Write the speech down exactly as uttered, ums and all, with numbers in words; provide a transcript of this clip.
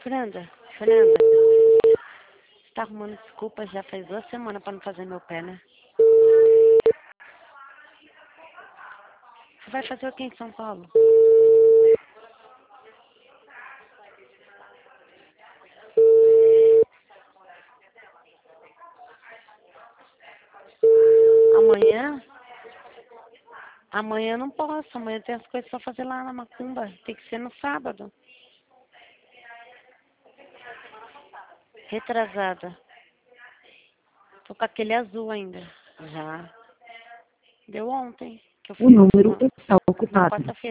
Fernanda, Fernanda, você tá arrumando desculpa já faz duas semanas pra não fazer meu pé, né? Você vai fazer o que em São Paulo? Amanhã? Amanhã eu não posso, amanhã tem as coisas pra fazer lá na Macumba. Tem que ser no sábado. Retrasada. Tô com aquele azul ainda. Já. Deu ontem. Que eu O fiz número uma, está na ocupado. quarta-feira.